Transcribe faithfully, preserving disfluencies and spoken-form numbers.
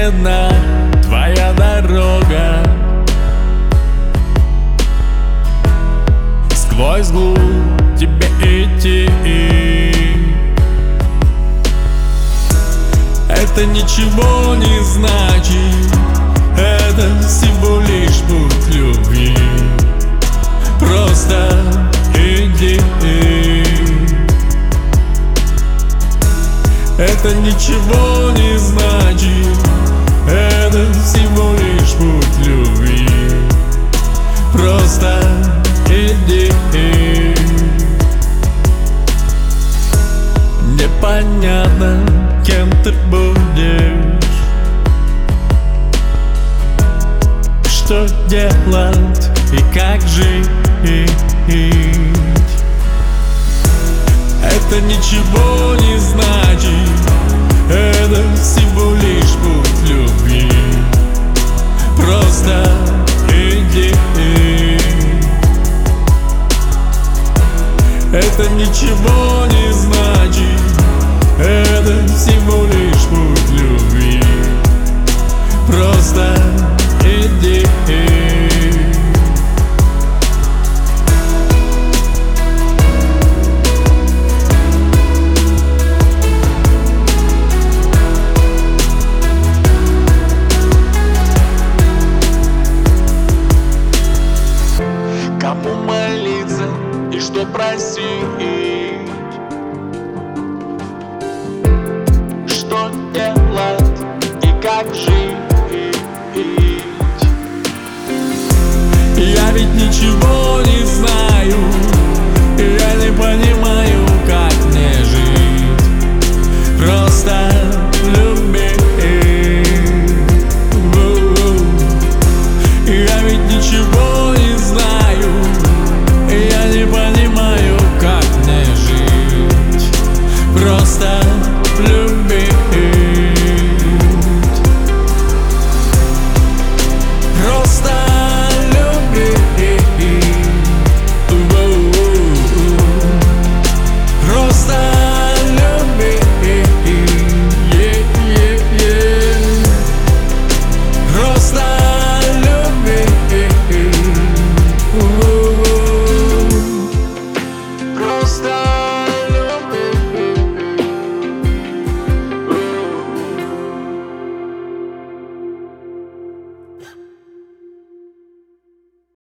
видна твоя дорога. Сквозь глубь тебе идти. Это ничего не значит, это всего лишь путь любви. Просто иди. Это ничего не значит, это всего лишь путь любви. Просто иди. Непонятно, кем ты будешь, что делать и как жить. Это ничего не значит, это всего лишь путь любви. Просто иди. Это ничего не значит, это всего лишь путь любви. Просто иди. Кому молиться и что просить? Что делать и как жить? Я ведь ничего